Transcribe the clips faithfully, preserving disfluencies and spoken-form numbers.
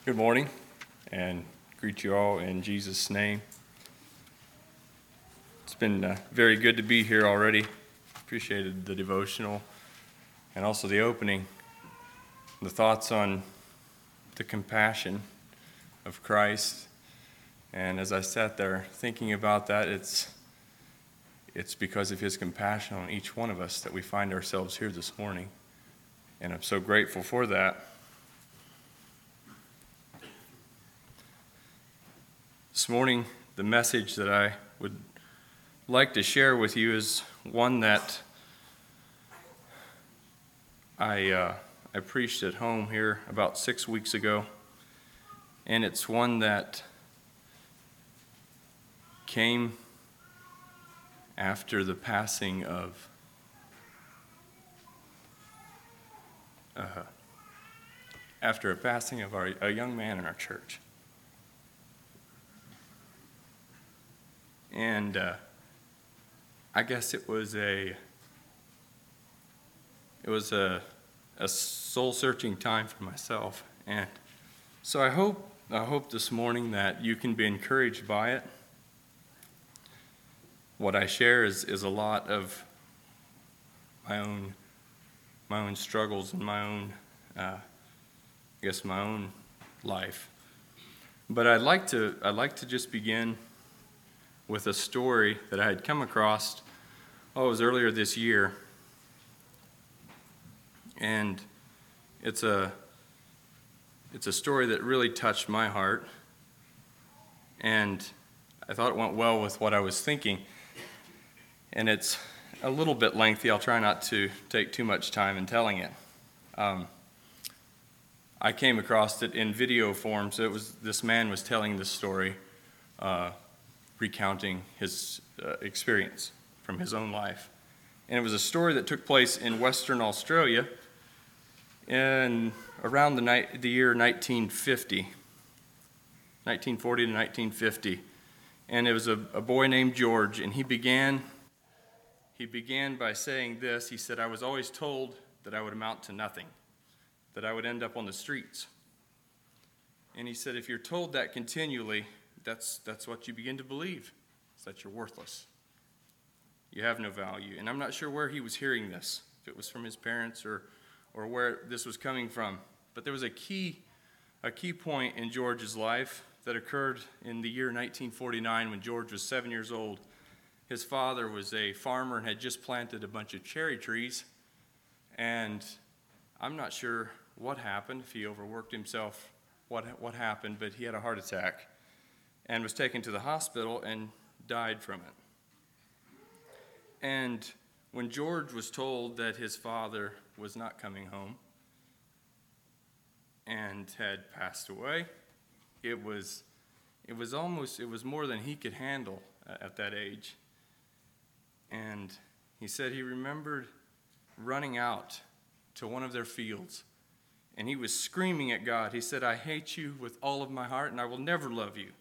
Good morning, and greet you all in Jesus' name. It's been uh, very good to be here already. Appreciated the devotional and also the opening, the thoughts on the compassion of Christ. And as I sat there thinking about that, it's it's because of his compassion on each one of us that we find ourselves here this morning. And I'm so grateful for that. This morning, the message that I would like to share with you is one that I uh, I preached at home here about six weeks ago, and it's one that came after the passing of uh, after a passing of our, a young man in our church. And uh, I guess it was a it was a a soul-searching time for myself, and so I hope I hope this morning that you can be encouraged by it. What I share is, is a lot of my own my own struggles and my own uh, I guess my own life, but I'd like to I'd like to just begin with a story that I had come across, oh, it was earlier this year, and it's a it's a story that really touched my heart, and I thought it went well with what I was thinking, and it's a little bit lengthy. I'll try not to take too much time in telling it. Um, I came across it in video form, so it was this man was telling this story, uh, recounting his uh, experience from his own life. And it was a story that took place in Western Australia in around the, night, the year nineteen fifty, nineteen forty to nineteen fifty. And it was a, a boy named George, and he began, he began by saying this. He said, "I was always told that I would amount to nothing, that I would end up on the streets." And he said, if you're told that continually, That's that's what you begin to believe, is that you're worthless. You have no value. And I'm not sure where he was hearing this, if it was from his parents or or where this was coming from. But there was a key a key point in George's life that occurred in the year nineteen forty-nine when George was seven years old. His father was a farmer and had just planted a bunch of cherry trees. And I'm not sure what happened, if he overworked himself, what what happened, but he had a heart attack and was taken to the hospital and died from it. And when George was told that his father was not coming home and had passed away, it was it was almost, it was more than he could handle at that age. And he said he remembered running out to one of their fields, and he was screaming at God. He said, "I hate you with all of my heart, and I will never love you."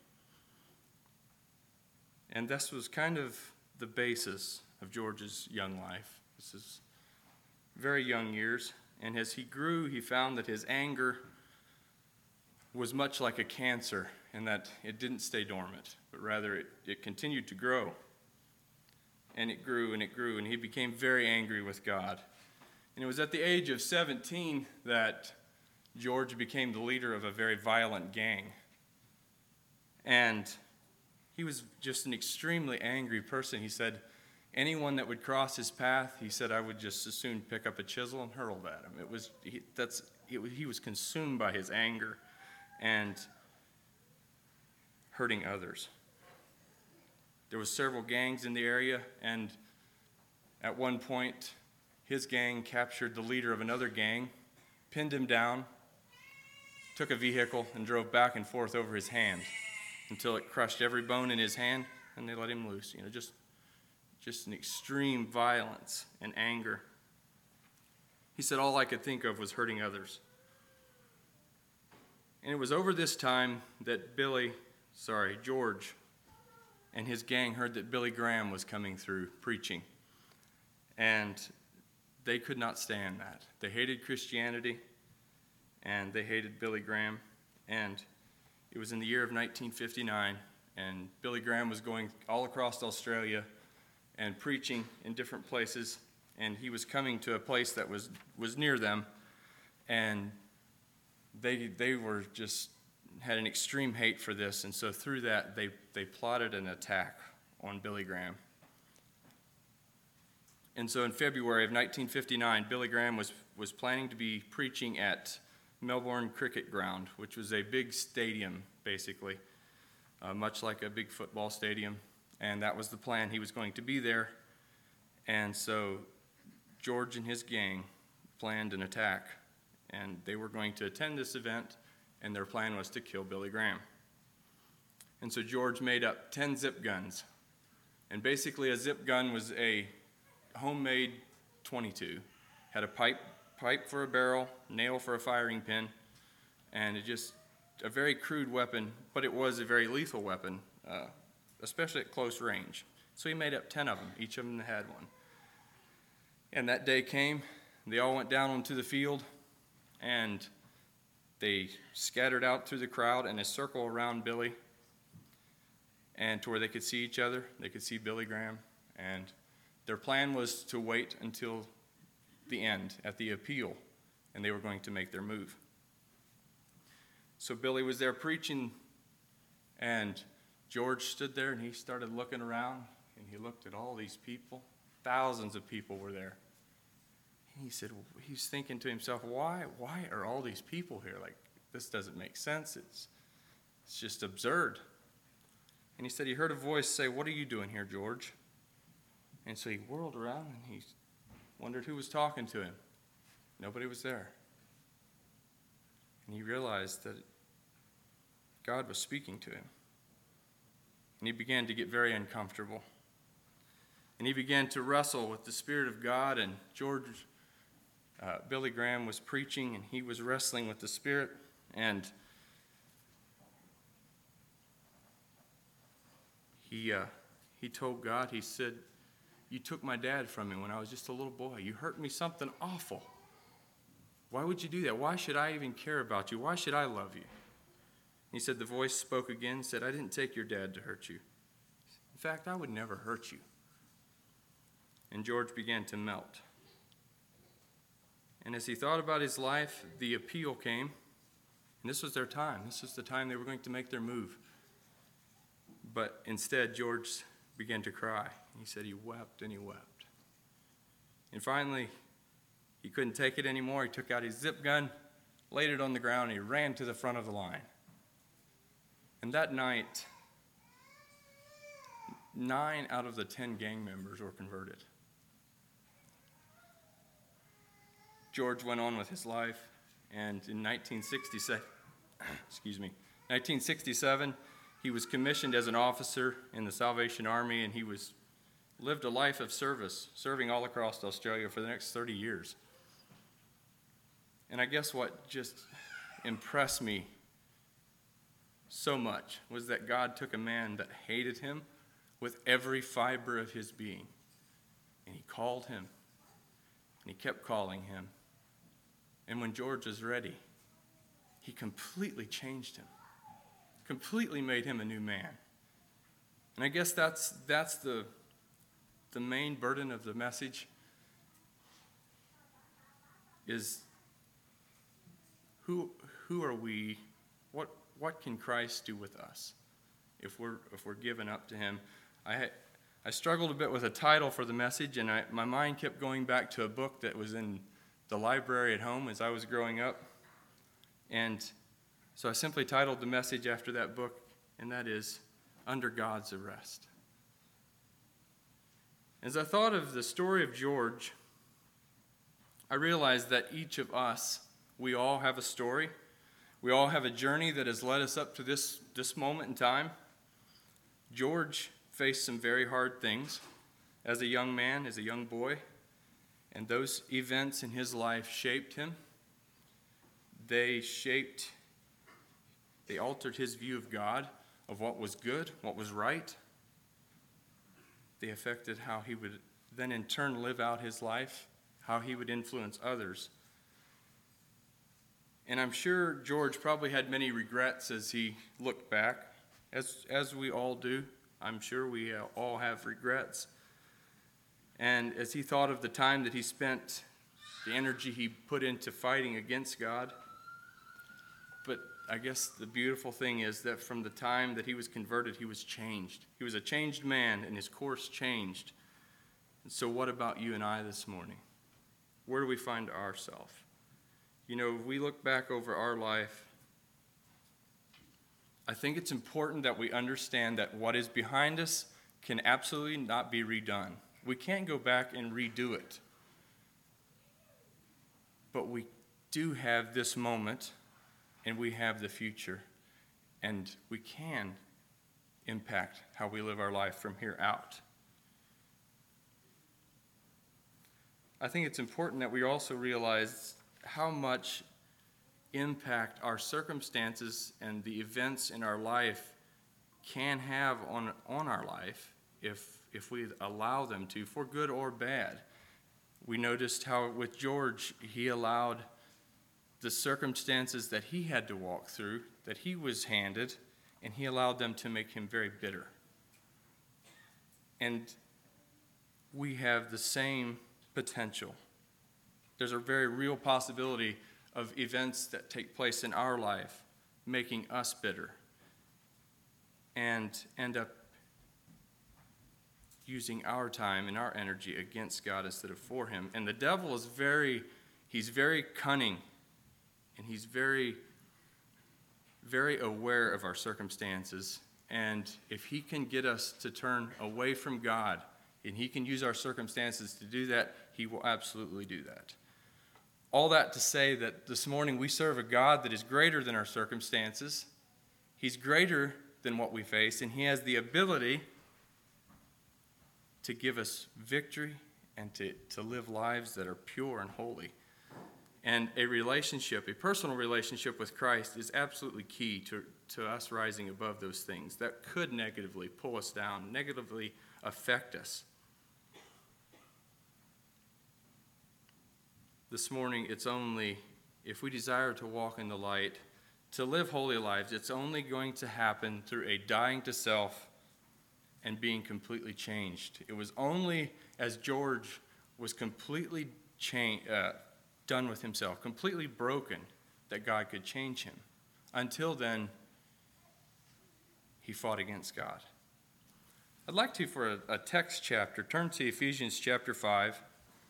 And this was kind of the basis of George's young life. This is very young years. And as he grew, he found that his anger was much like a cancer, in that it didn't stay dormant, but rather it, it continued to grow. And it grew and it grew, and he became very angry with God. And it was at the age of seventeen that George became the leader of a very violent gang. And he was just an extremely angry person. He said, anyone that would cross his path, he said, I would just as soon pick up a chisel and hurl it at him. It was he, that's it, he was consumed by his anger and hurting others. There were several gangs in the area, and at one point, his gang captured the leader of another gang, pinned him down, took a vehicle, and drove back and forth over his hand until it crushed every bone in his hand, and they let him loose. You know, just, just an extreme violence and anger. He said, all I could think of was hurting others. And it was over this time that Billy, sorry, George, and his gang heard that Billy Graham was coming through preaching. And they could not stand that. They hated Christianity, and they hated Billy Graham. And it was in the year of nineteen fifty-nine, and Billy Graham was going all across Australia and preaching in different places, and he was coming to a place that was, was near them, and they they were just had an extreme hate for this, and so through that they, they plotted an attack on Billy Graham. And so in February of nineteen fifty-nine, Billy Graham was, was planning to be preaching at Melbourne Cricket Ground, which was a big stadium, basically, uh, much like a big football stadium. And that was the plan. He was going to be there. And so George and his gang planned an attack, and they were going to attend this event, and their plan was to kill Billy Graham. And so George made up ten zip guns. And basically a zip gun was a homemade twenty-two. Had a pipe pipe for a barrel, nail for a firing pin, and it just a very crude weapon, but it was a very lethal weapon, uh, especially at close range. So he made up ten of them. Each of them had one. And that day came. They all went down onto the field, and they scattered out through the crowd in a circle around Billy, and to where they could see each other. They could see Billy Graham, and their plan was to wait until the end, at the appeal, and they were going to make their move. So Billy was there preaching, and George stood there, and he started looking around, and he looked at all these people. Thousands of people were there. And he said, he's thinking to himself, why, why are all these people here? Like, this doesn't make sense. It's, it's just absurd. And he said he heard a voice say, "What are you doing here, George?" And so he whirled around, and he wondered who was talking to him. Nobody was there. And he realized that God was speaking to him. And he began to get very uncomfortable. And he began to wrestle with the Spirit of God, and George, uh, Billy Graham was preaching, and he was wrestling with the Spirit, and he, uh, he told God, he said, "You took my dad from me when I was just a little boy. You hurt me something awful. Why would you do that? Why should I even care about you? Why should I love you?" He said, the voice spoke again and said, "I didn't take your dad to hurt you. In fact, I would never hurt you." And George began to melt. And as he thought about his life, the appeal came. And this was their time. This was the time they were going to make their move. But instead, George began to cry. He said he wept and he wept. And finally, he couldn't take it anymore. He took out his zip gun, laid it on the ground, and he ran to the front of the line. And that night, nine out of the ten gang members were converted. George went on with his life, and in nineteen sixty-seven, excuse me, nineteen sixty-seven, he was commissioned as an officer in the Salvation Army, and he was lived a life of service, serving all across Australia for the next thirty years. And I guess what just impressed me so much was that God took a man that hated him with every fiber of his being, and he called him, and he kept calling him. And when George was ready, he completely changed him, completely made him a new man. And I guess that's that's the the main burden of the message is who who are we? What what can Christ do with us if we're if we're given up to him? I had, I struggled a bit with a title for the message, and I, my mind kept going back to a book that was in the library at home as I was growing up. And so I simply titled the message after that book, and that is Under God's Arrest. As I thought of the story of George, I realized that each of us, we all have a story. We all have a journey that has led us up to this, this moment in time. George faced some very hard things as a young man, as a young boy, and those events in his life shaped him. They shaped, they altered his view of God, of what was good, what was right. They affected how he would then in turn live out his life, how he would influence others. And I'm sure George probably had many regrets as he looked back, as, as we all do. I'm sure we all have regrets. And as he thought of the time that he spent, the energy he put into fighting against God. But I guess the beautiful thing is that from the time that he was converted, he was changed. He was a changed man, and his course changed. And so what about you and I this morning? Where do we find ourselves? You know, if we look back over our life, I think it's important that we understand that what is behind us can absolutely not be redone. We can't go back and redo it. But we do have this moment, and we have the future, and we can impact how we live our life from here out. I think it's important that we also realize how much impact our circumstances and the events in our life can have on, on our life if, if we allow them to, for good or bad. We noticed how with George, he allowed the circumstances that he had to walk through, that he was handed, and he allowed them to make him very bitter. And we have the same potential. There's a very real possibility of events that take place in our life making us bitter and end up using our time and our energy against God instead of for him. And the devil is very, he's very cunning, and he's very, very aware of our circumstances. And if he can get us to turn away from God, and he can use our circumstances to do that, he will absolutely do that. All that to say that this morning we serve a God that is greater than our circumstances. He's greater than what we face, and he has the ability to give us victory and to, to live lives that are pure and holy. And a relationship, a personal relationship with Christ is absolutely key to, to us rising above those things that could negatively pull us down, negatively affect us. This morning, it's only, if we desire to walk in the light, to live holy lives, it's only going to happen through a dying to self and being completely changed. It was only as George was completely changed, uh, done with himself, completely broken, that God could change him. Until then, he fought against God. I'd like to, for a, a text chapter, turn to Ephesians chapter five.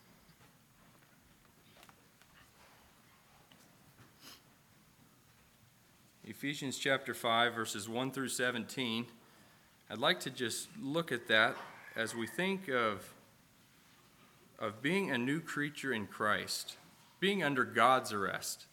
Ephesians chapter five, verses one through seventeen. I'd like to just look at that as we think of, of being a new creature in Christ, being under God's arrest.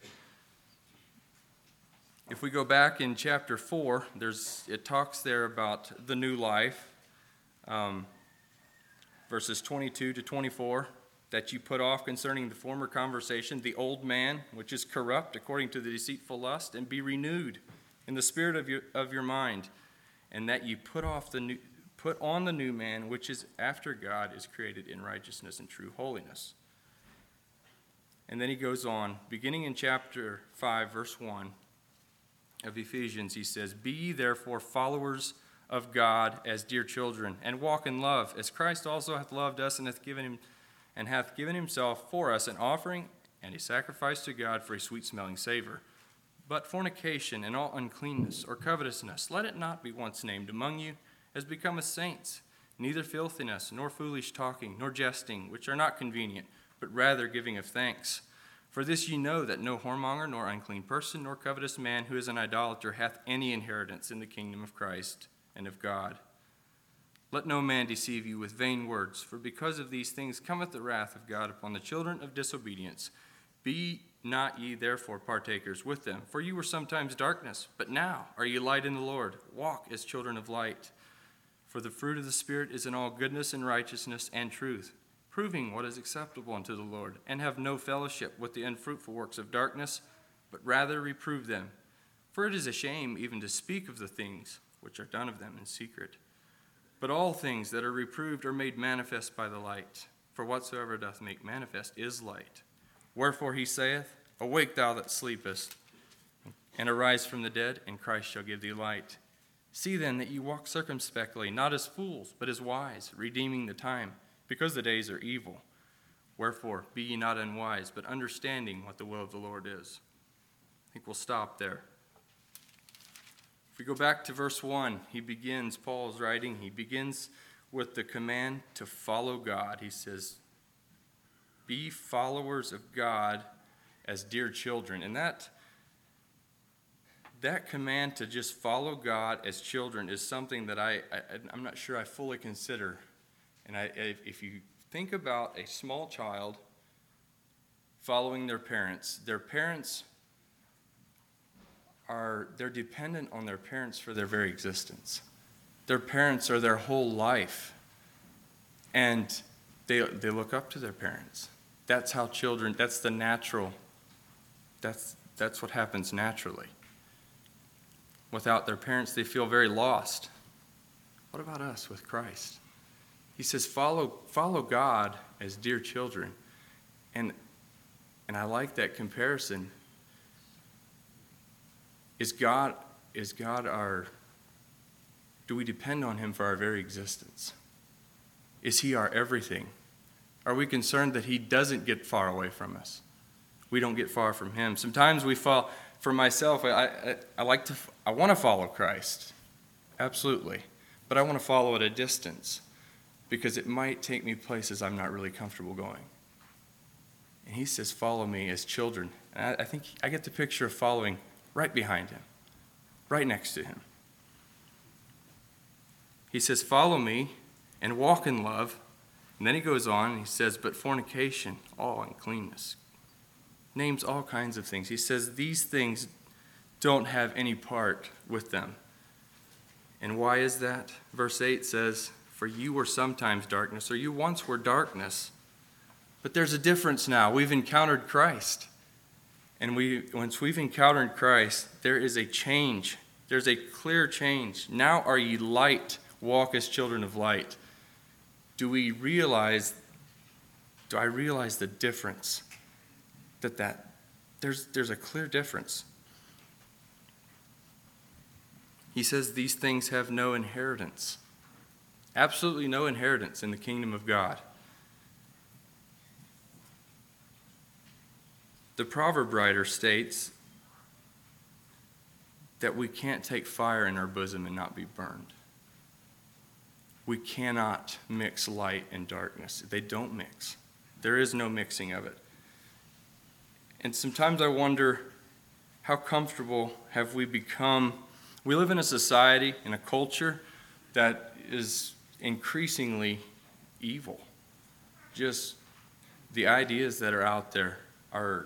If we go back in chapter four, there's it talks there about the new life, um, verses twenty-two to twenty-four, that you put off concerning the former conversation, the old man, which is corrupt according to the deceitful lust, and be renewed in the spirit of your of your mind, and that you put off the new, put on the new man, which is after God is created in righteousness and true holiness. And then he goes on, beginning in chapter five, verse one of Ephesians, he says, "Be ye therefore followers of God as dear children, and walk in love, as Christ also hath loved us, and hath given him and hath given himself for us an offering and a sacrifice to God for a sweet-smelling savor. But fornication and all uncleanness or covetousness, let it not be once named among you, as becometh saints, neither filthiness, nor foolish talking, nor jesting, which are not convenient, but rather giving of thanks. For this ye know, that no whoremonger, nor unclean person, nor covetous man who is an idolater hath any inheritance in the kingdom of Christ and of God. Let no man deceive you with vain words, for because of these things cometh the wrath of God upon the children of disobedience. Be not ye therefore partakers with them, for you were sometimes darkness, but now are ye light in the Lord. Walk as children of light. For the fruit of the Spirit is in all goodness and righteousness and truth, proving what is acceptable unto the Lord, and have no fellowship with the unfruitful works of darkness, but rather reprove them. For it is a shame even to speak of the things which are done of them in secret. But all things that are reproved are made manifest by the light. For whatsoever doth make manifest is light. Wherefore he saith, Awake, thou that sleepest, and arise from the dead, and Christ shall give thee light. See then that ye walk circumspectly, not as fools, but as wise, redeeming the time, because the days are evil. Wherefore, be ye not unwise, but understanding what the will of the Lord is. I think we'll stop there. If we go back to verse one, he begins, Paul's writing, he begins with the command to follow God. He says, be followers of God as dear children. And that, that command to just follow God as children is something that I, I, I'm not sure I fully consider. And I, if you think about a small child following their parents, their parents are, they're dependent on their parents for their very existence. Their parents are their whole life. And they, they look up to their parents. That's how children, that's the natural, that's, that's what happens naturally. Without their parents, they feel very lost. What about us with Christ? He says, follow, follow God as dear children. And, and I like that comparison. Is God, is God our, do we depend on him for our very existence? Is he our everything? Are we concerned that he doesn't get far away from us? We don't get far from him. Sometimes we fall, for myself, I, I, I like to, I want to follow Christ. Absolutely. But I want to follow at a distance because it might take me places I'm not really comfortable going. And he says, follow me as children. And I, I think I get the picture of following right behind him, right next to him. He says, follow me and walk in love. And then he goes on and he says, but fornication, all uncleanness. Names all kinds of things. He says these things don't have any part with them. And why is that? Verse eight says, for you were sometimes darkness, or you once were darkness. But there's a difference now. We've encountered Christ. And we, once we've encountered Christ, there is a change. There's a clear change. Now are ye light, walk as children of light. Do we realize, do I realize the difference? That, that there's, there's a clear difference. He says these things have no inheritance. Absolutely no inheritance in the kingdom of God. The proverb writer states that we can't take fire in our bosom and not be burned. We cannot mix light and darkness. They don't mix. There is no mixing of it. And sometimes I wonder, how comfortable have we become? We live in a society, in a culture that is increasingly evil. Just the ideas that are out there are,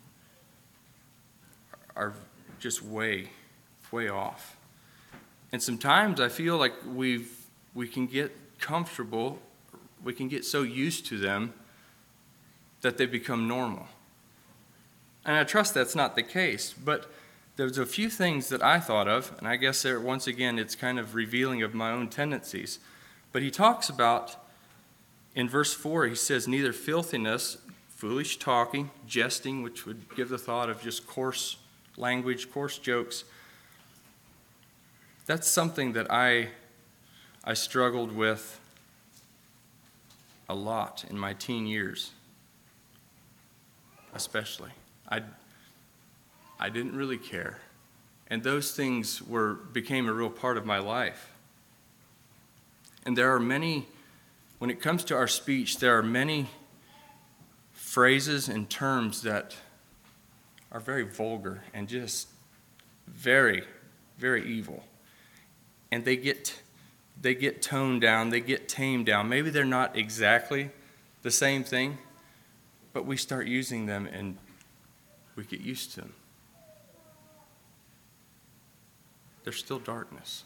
are just way, way off. And sometimes I feel like we've we can get comfortable, we can get so used to them that they become normal. And I trust that's not the case, but there's a few things that I thought of, and I guess there, once again, it's kind of revealing of my own tendencies. But he talks about, in verse four, he says, neither filthiness, foolish talking, jesting, which would give the thought of just coarse language, coarse jokes. That's something that I, I struggled with a lot in my teen years, especially. I, I didn't really care. And those things were became a real part of my life. And there are many, when it comes to our speech, there are many phrases and terms that are very vulgar and just very, very evil. And they get they get toned down, they get tamed down. Maybe they're not exactly the same thing, but we start using them and we get used to them. There's still darkness.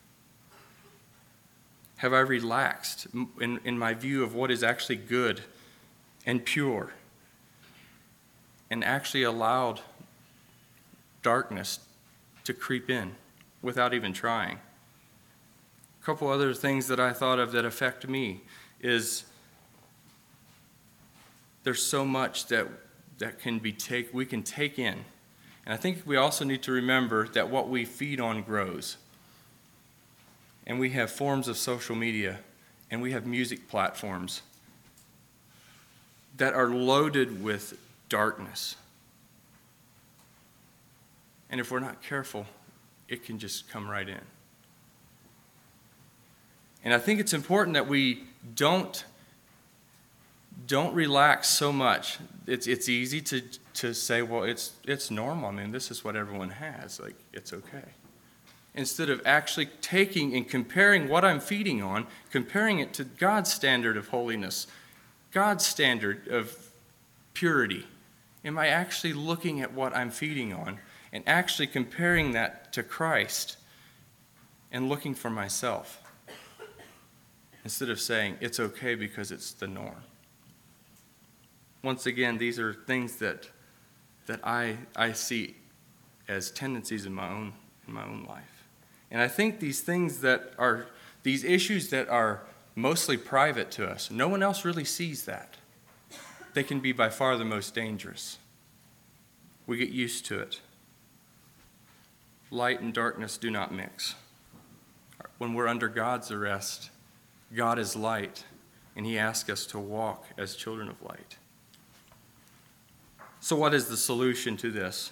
Have I relaxed in, in my view of what is actually good and pure and actually allowed darkness to creep in without even trying? A couple other things that I thought of that affect me is there's so much that that can be take we can take in. And I think we also need to remember that what we feed on grows. And we have forms of social media, and we have music platforms that are loaded with darkness. And if we're not careful, it can just come right in. And I think it's important that we don't, don't relax so much. It's it's easy to, to say, well, it's it's normal. I mean, this is what everyone has. Like, it's okay. Instead of actually taking and comparing what I'm feeding on, comparing it to God's standard of holiness, God's standard of purity. Am I actually looking at what I'm feeding on and actually comparing that to Christ and looking for myself? Instead of saying it's okay because it's the norm. Once again, these are things that that I I see as tendencies in my own in my own life. And I think these things that are these issues that are mostly private to us, no one else really sees that. They can be by far the most dangerous. We get used to it. Light and darkness do not mix. When we're under God's arrest, God is light, and he asks us to walk as children of light. So what is the solution to this?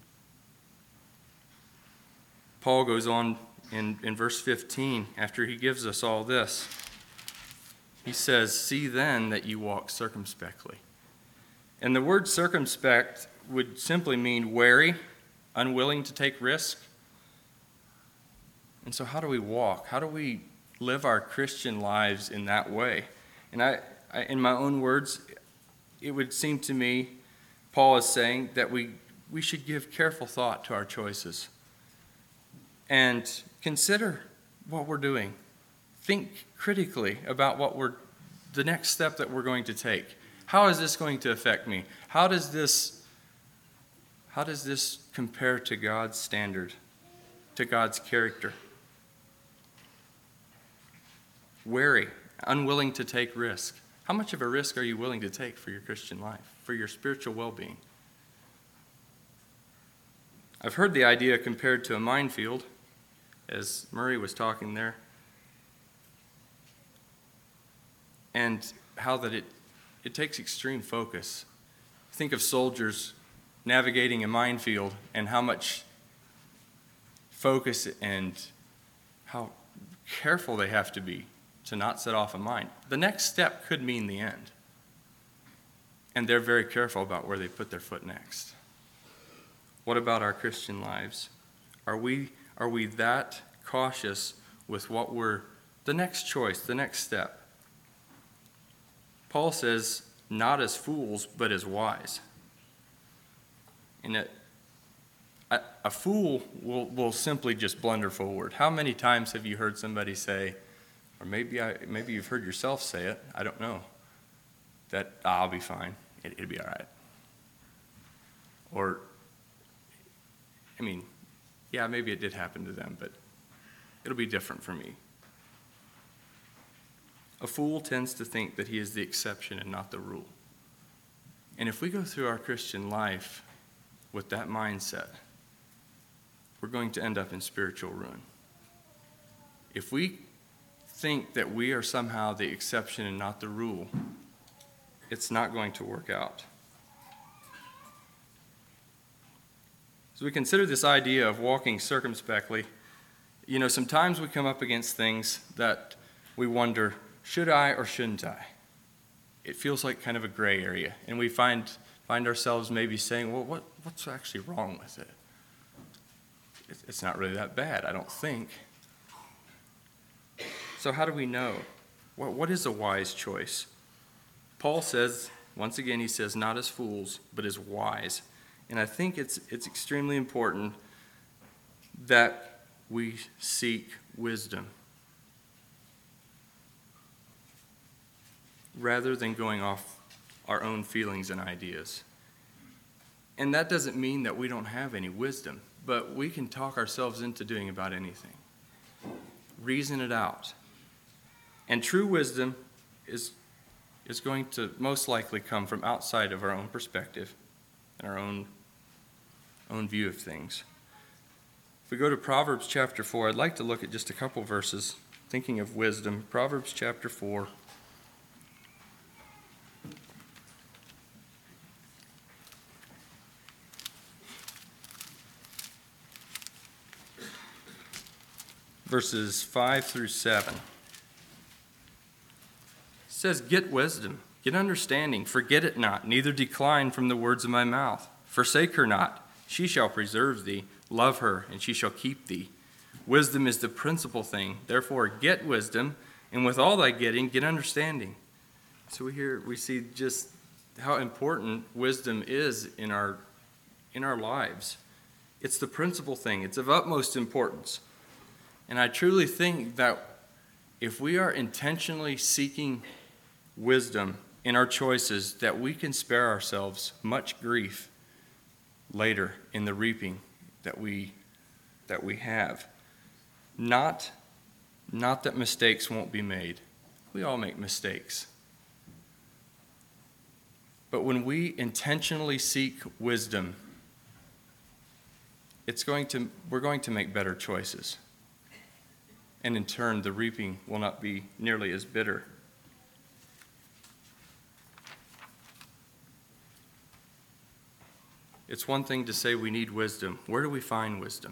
Paul goes on in, in verse fifteen, after he gives us all this. He says, "See then that you walk circumspectly." And the word circumspect would simply mean wary, unwilling to take risk. And so how do we walk? How do we live our Christian lives in that way? And I, I, in my own words, it would seem to me, Paul is saying that we, we should give careful thought to our choices and consider what we're doing. Think critically about what we're, the next step that we're going to take. How is this going to affect me? How does this, how does this compare to God's standard, to God's character? Wary, unwilling to take risk. How much of a risk are you willing to take for your Christian life, for your spiritual well-being? I've heard the idea compared to a minefield, as Murray was talking there, and how that it, it takes extreme focus. Think of soldiers navigating a minefield and how much focus and how careful they have to be to not set off a mine. The next step could mean the end. And they're very careful about where they put their foot next. What about our Christian lives? Are we, are we that cautious with what we're, the next choice, the next step? Paul says, not as fools, but as wise. And it, a, a fool will, will simply just blunder forward. How many times have you heard somebody say, or maybe I, maybe you've heard yourself say it, I don't know, that ah, I'll be fine, it, it'll be all right. Or, I mean, yeah, maybe it did happen to them, but it'll be different for me. A fool tends to think that he is the exception and not the rule. And if we go through our Christian life with that mindset, we're going to end up in spiritual ruin. If we think that we are somehow the exception and not the rule, it's not going to work out. As we consider this idea of walking circumspectly, you know, sometimes we come up against things that we wonder, should I or shouldn't I? It feels like kind of a gray area, and we find find ourselves maybe saying, well, what what's actually wrong with it? It's not really that bad, I don't think. So how do we know? What, what is a wise choice? Paul says, once again, he says, not as fools, but as wise. And I think it's it's extremely important that we seek wisdom rather than going off our own feelings and ideas. And that doesn't mean that we don't have any wisdom, but we can talk ourselves into doing about anything. Reason it out. And true wisdom is, is going to most likely come from outside of our own perspective and our own, own view of things. If we go to Proverbs chapter four, I'd like to look at just a couple verses, thinking of wisdom. Proverbs chapter four. Verses five through seven. It says, "Get wisdom, get understanding, forget it not, neither decline from the words of my mouth. Forsake her not, she shall preserve thee. Love her, and she shall keep thee. Wisdom is the principal thing. Therefore get wisdom, and with all thy getting, get understanding." So we hear, we see just how important wisdom is in our in our lives. It's the principal thing. It's of utmost importance. And I truly think that if we are intentionally seeking wisdom in our choices, that we can spare ourselves much grief later in the reaping that we that we have. Not, not that mistakes won't be made. We all make mistakes. But when we intentionally seek wisdom, it's going to we're going to make better choices. And in turn, the reaping will not be nearly as bitter. It's one thing to say we need wisdom. Where do we find wisdom?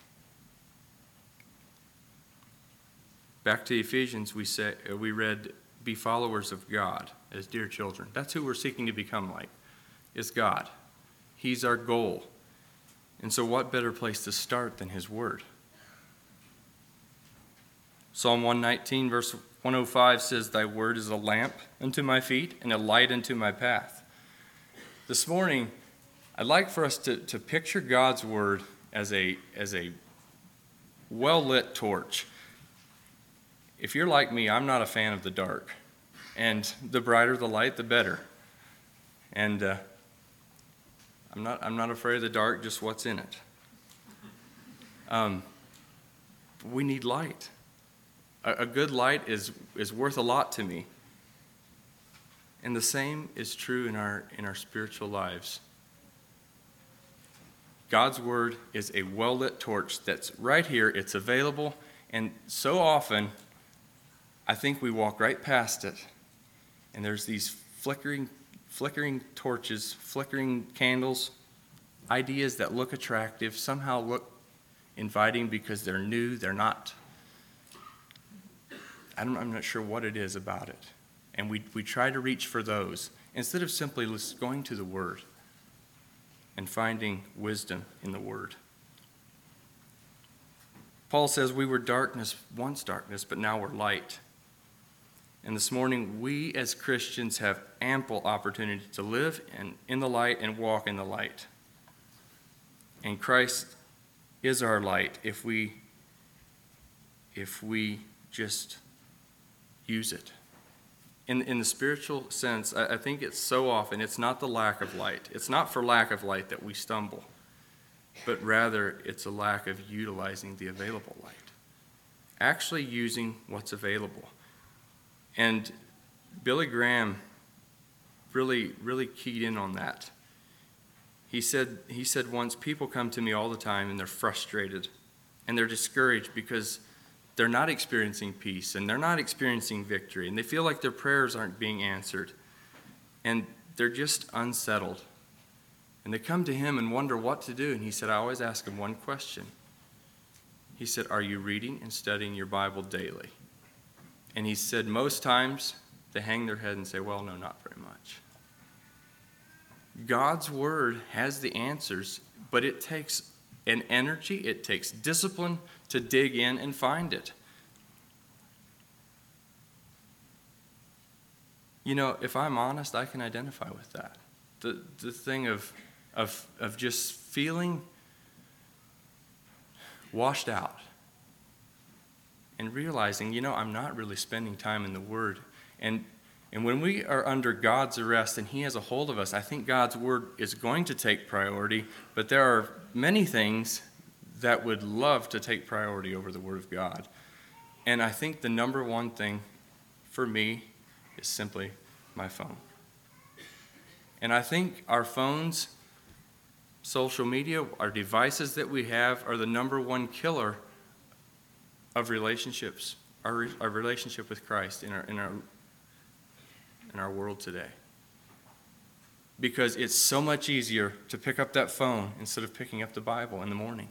Back to Ephesians, we say we read, "Be followers of God as dear children." That's who we're seeking to become like, is God. He's our goal. And so what better place to start than His Word? Psalm one nineteen, verse one oh five says, "Thy word is a lamp unto my feet and a light unto my path." This morning, I'd like for us to, to picture God's word as a, as a well-lit torch. If you're like me, I'm not a fan of the dark. And the brighter the light, the better. And uh, I'm not, I'm not afraid of the dark, just what's in it. Um, we need light. A good light is, is worth a lot to me. And the same is true in our in our spiritual lives. God's word is a well-lit torch that's right here. It's available. And so often, I think we walk right past it. And there's these flickering, flickering torches, flickering candles, ideas that look attractive, somehow look inviting because they're new, they're not I don't, I'm not sure what it is about it. And we, we try to reach for those instead of simply just going to the Word and finding wisdom in the Word. Paul says we were darkness, once darkness, but now we're light. And this morning, we as Christians have ample opportunity to live in, in the light and walk in the light. And Christ is our light if we, if we just use it. In, in the spiritual sense, I, I think it's so often, it's not the lack of light. It's not for lack of light that we stumble, but rather it's a lack of utilizing the available light. Actually using what's available. And Billy Graham really, really keyed in on that. He said, he said once, "People come to me all the time and they're frustrated and they're discouraged because they're not experiencing peace, and they're not experiencing victory, and they feel like their prayers aren't being answered, and they're just unsettled. And they come to him and wonder what to do, and he said, I always ask him one question. He said, are you reading and studying your Bible daily? And he said most times they hang their head and say, well, no, not very much. God's word has the answers, but it takes an energy, it takes discipline to dig in and find it. You know, if I'm honest, I can identify with that. The the thing of of of just feeling washed out and realizing, you know, I'm not really spending time in the Word. And and when we are under God's arrest and He has a hold of us, I think God's Word is going to take priority, but there are many things that would love to take priority over the Word of God. And I think the number one thing for me is simply my phone. And I think our phones social media, our devices that we have are the number one killer of relationships, our, our relationship with Christ in our, in our, in our world today. Because it's so much easier to pick up that phone instead of picking up the Bible in the morning.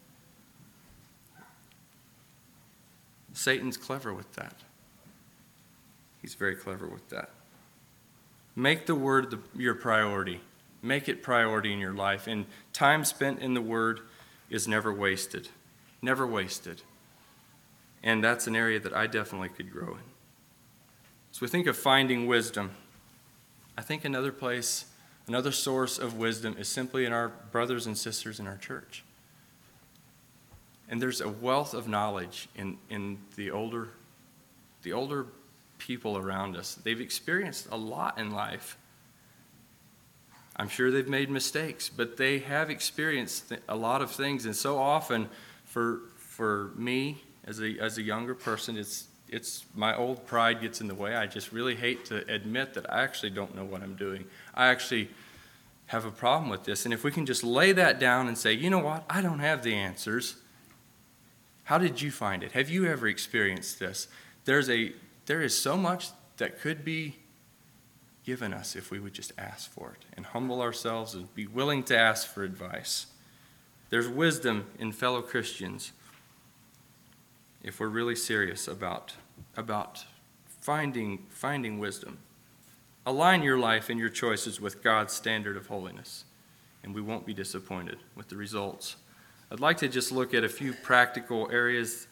Satan's clever with that. He's very clever with that. Make the Word the, your priority. Make it priority in your life. And time spent in the Word is never wasted. Never wasted. And that's an area that I definitely could grow in. So we think of finding wisdom. I think another place, another source of wisdom is simply in our brothers and sisters in our church. And there's a wealth of knowledge in, in the older, the older people around us. They've experienced a lot in life. I'm sure they've made mistakes, but they have experienced a lot of things. And so often, for for me as a as a younger person, it's it's my old pride gets in the way. I just really hate to admit that I actually don't know what I'm doing. I actually have a problem with this. And if we can just lay that down and say, you know what, I don't have the answers. How did you find it? Have you ever experienced this? There's a There is so much that could be given us if we would just ask for it and humble ourselves and be willing to ask for advice. There's wisdom in fellow Christians if we're really serious about, about finding, finding wisdom. Align your life and your choices with God's standard of holiness, and we won't be disappointed with the results. I'd like to just look at a few practical areas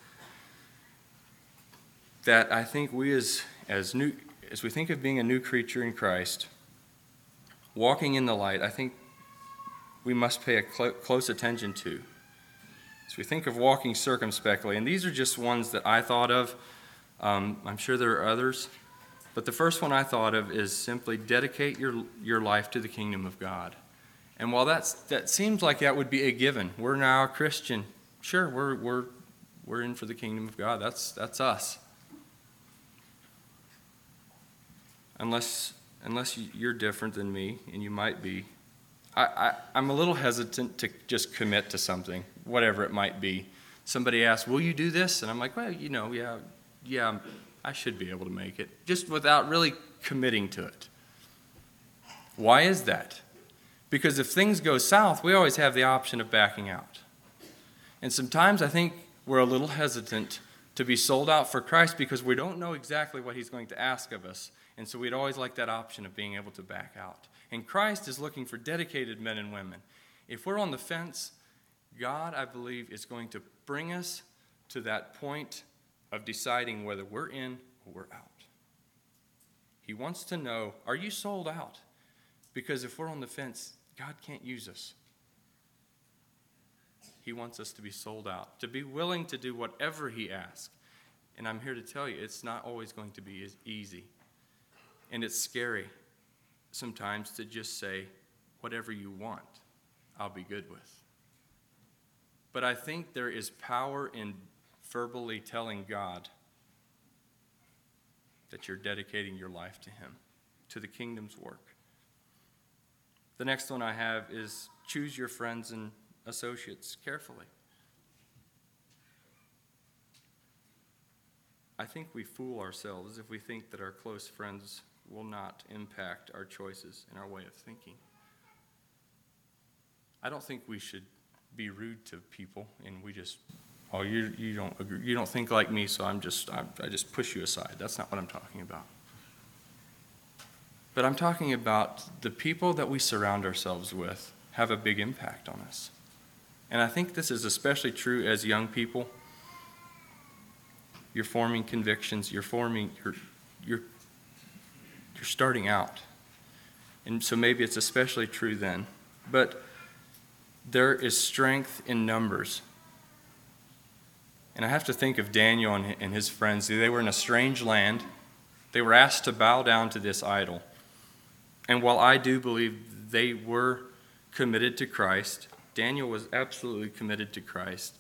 that I think we as as new as we think of being a new creature in Christ, walking in the light, I think we must pay a cl- close attention to. As we think of walking circumspectly, and these are just ones that I thought of. Um, I'm sure there are others, but the first one I thought of is simply dedicate your your life to the kingdom of God. And while that's that seems like that would be a given, we're now a Christian. Sure, we're we're we're in for the kingdom of God. That's that's us. Unless unless you're different than me, and you might be, I, I, I'm a little hesitant to just commit to something, whatever it might be. Somebody asks, will you do this? And I'm like, well, you know, yeah, yeah, I should be able to make it, just without really committing to it. Why is that? Because if things go south, we always have the option of backing out. And sometimes I think we're a little hesitant to be sold out for Christ because we don't know exactly what he's going to ask of us. And so we'd always like that option of being able to back out. And Christ is looking for dedicated men and women. If we're on the fence, God, I believe, is going to bring us to that point of deciding whether we're in or we're out. He wants to know, are you sold out? Because if we're on the fence, God can't use us. He wants us to be sold out, to be willing to do whatever he asks. And I'm here to tell you, it's not always going to be as easy. And it's scary sometimes to just say, whatever you want, I'll be good with. But I think there is power in verbally telling God that you're dedicating your life to him, to the kingdom's work. The next one I have is choose your friends and associates carefully. I think we fool ourselves if we think that our close friends will not impact our choices and our way of thinking. I don't think we should be rude to people and we just, oh, you you don't agree, you don't think like me, so I'm just I'm, I just push you aside. That's not what I'm talking about. But I'm talking about the people that we surround ourselves with have a big impact on us. And I think this is especially true as young people. You're forming convictions, you're forming, you're, you're, you're starting out. And so maybe it's especially true then. But there is strength in numbers. And I have to think of Daniel and his friends. They were in a strange land. They were asked to bow down to this idol. And while I do believe they were committed to Christ, Daniel was absolutely committed to Christ.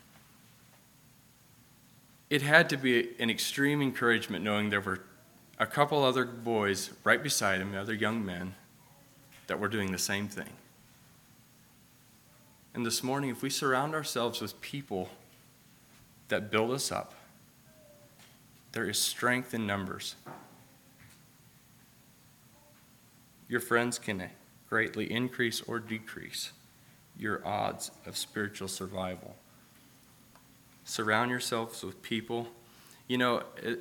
It had to be an extreme encouragement knowing there were a couple other boys right beside him, other young men, that were doing the same thing. And this morning, if we surround ourselves with people that build us up, there is strength in numbers. Your friends can greatly increase or decrease your odds of spiritual survival. Surround yourselves with people. You know, it,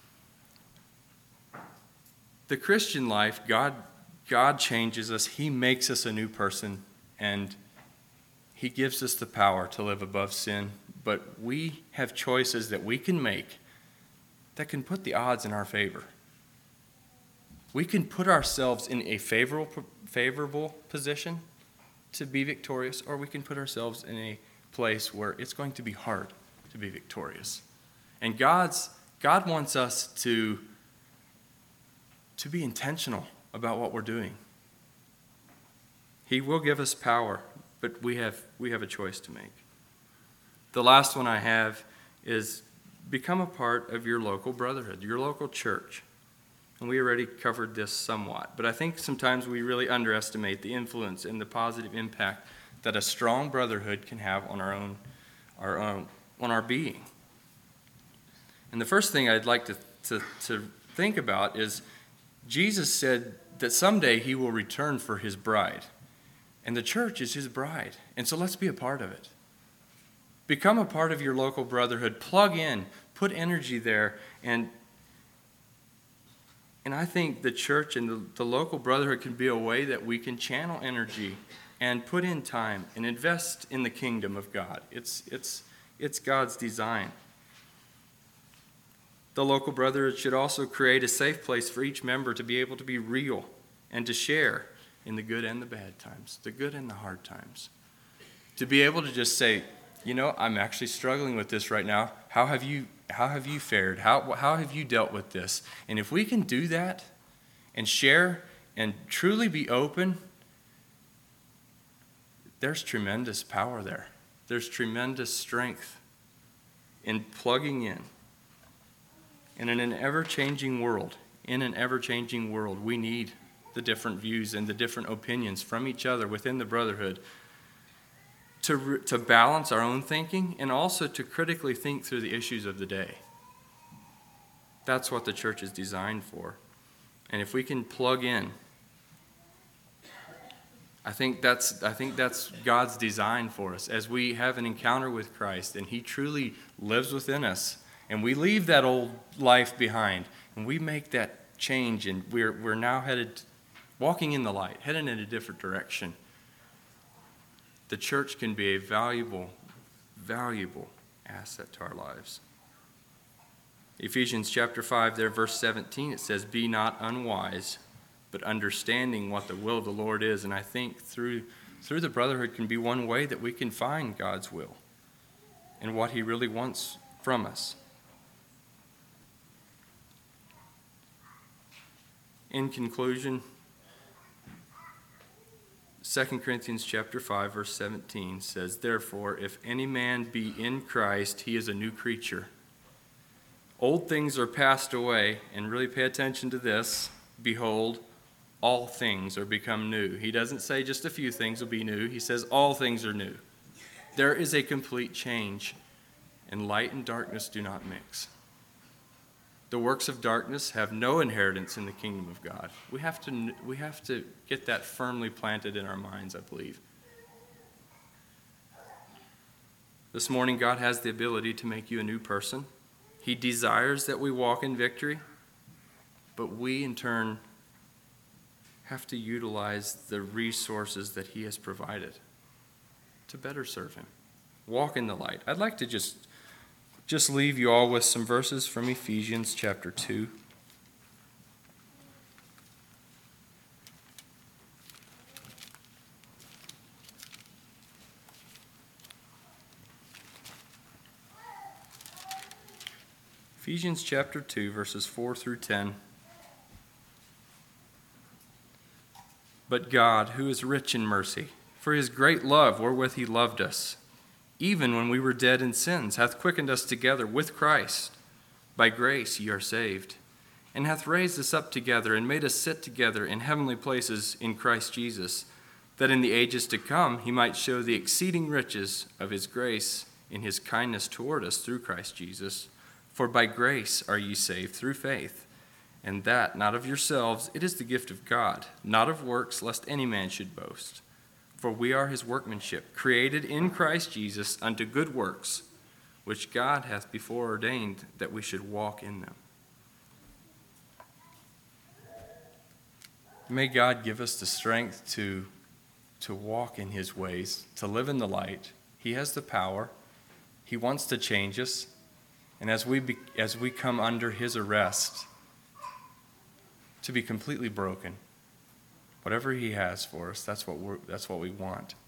the Christian life, God, God changes us. He makes us a new person, and He gives us the power to live above sin. But we have choices that we can make that can put the odds in our favor. We can put ourselves in a favorable, favorable position to be victorious, or we can put ourselves in a place where it's going to be hard to be victorious. And God's God wants us to, to be intentional about what we're doing. He will give us power, but we have we have a choice to make. The last one I have is become a part of your local brotherhood, your local church. And we already covered this somewhat, but I think sometimes we really underestimate the influence and the positive impact that a strong brotherhood can have on our own, our own, on our being. And the first thing I'd like to, to, to think about is Jesus said that someday He will return for His bride, and the church is His bride, and so let's be a part of it. Become a part of your local brotherhood. Plug in, put energy there, and And I think the church and the, the local brotherhood can be a way that we can channel energy and put in time and invest in the kingdom of God. It's, it's, it's God's design. The local brotherhood should also create a safe place for each member to be able to be real and to share in the good and the bad times, the good and the hard times. To be able to just say, you know, I'm actually struggling with this right now. How have you How have you fared? How, how have you dealt with this? And if we can do that and share and truly be open, there's tremendous power there. There's tremendous strength in plugging in. And in an ever-changing world, in an ever-changing world, we need the different views and the different opinions from each other within the brotherhood to, to balance our own thinking and also to critically think through the issues of the day. That's what the church is designed for. And if we can plug in, I think that's I think that's God's design for us. As we have an encounter with Christ and He truly lives within us, and we leave that old life behind, and we make that change, and we're we're now headed, walking in the light, heading in a different direction. The church can be a valuable, valuable asset to our lives. Ephesians chapter five, there, verse seventeen, it says, "Be not unwise, but understanding what the will of the Lord is." And I think through, through the brotherhood can be one way that we can find God's will and what He really wants from us. In conclusion, Second Corinthians chapter five, verse seventeen says, "Therefore, if any man be in Christ, he is a new creature. Old things are passed away," and really pay attention to this, "behold, all things are become new." He doesn't say just a few things will be new. He says all things are new. There is a complete change, and light and darkness do not mix. The works of darkness have no inheritance in the kingdom of God. We have to, we have to get that firmly planted in our minds, I believe. This morning, God has the ability to make you a new person. He desires that we walk in victory, but we, in turn, have to utilize the resources that He has provided to better serve Him. Walk in the light. I'd like to just Just leave you all with some verses from Ephesians chapter two. Ephesians chapter two, verses four through ten. "But God, who is rich in mercy, for His great love wherewith He loved us, even when we were dead in sins, hath quickened us together with Christ. By grace ye are saved, and hath raised us up together, and made us sit together in heavenly places in Christ Jesus, that in the ages to come he might show the exceeding riches of his grace in his kindness toward us through Christ Jesus. For by grace are ye saved through faith, and that not of yourselves, it is the gift of God, not of works, lest any man should boast. For we are his workmanship, created in Christ Jesus unto good works, which God hath before ordained that we should walk in them. May God give us the strength to, to walk in his ways, to live in the light. He has the power. He wants to change us. And as we be, as we come under his arrest, to be completely broken, whatever he has for us, that's what we're, that's what we want.